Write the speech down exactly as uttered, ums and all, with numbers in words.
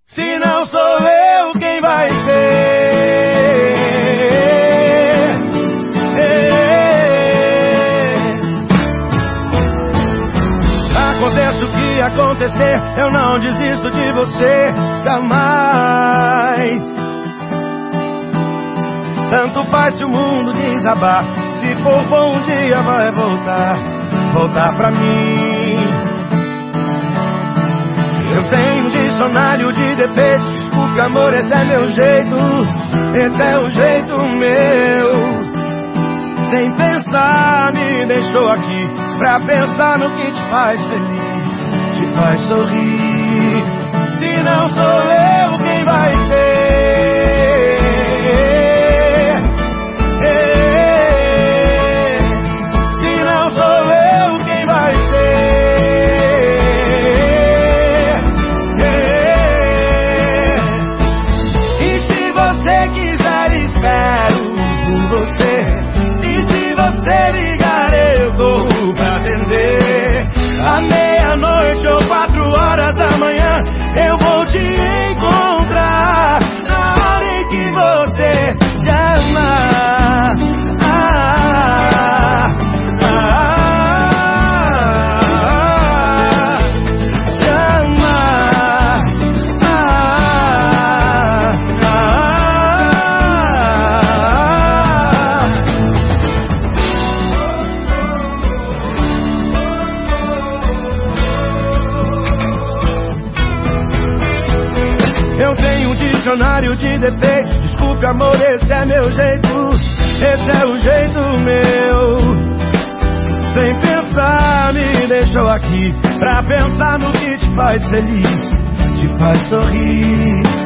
Se não sou eu, quem vai ser? Aconteça o que acontecer, eu não desisto de você jamais. Tanto faz se o mundo desabar, se for bom um dia vai voltar, voltar pra mim. Eu tenho um dicionário de defeitos, desculpe amor, esse é meu jeito, esse é o jeito meu. Sem pensar me deixou aqui, pra pensar no que te faz feliz, te faz sorrir. Se não sou eu, quem vai ser? Se não sou eu, quem vai ser? E se você quiser, espero por você. E se você ligar, eu corro pra atender. À meia-noite ou quatro horas da manhã, eu vou te encontrar na hora em que você te amar. Ah, ah, ah, te amar. Ah, Eu tenho um dicionário de defeitos, desculpe amor, esse é meu jeito, esse é o jeito meu. Sem pensar me deixou aqui, pra pensar no que te faz feliz, te faz sorrir.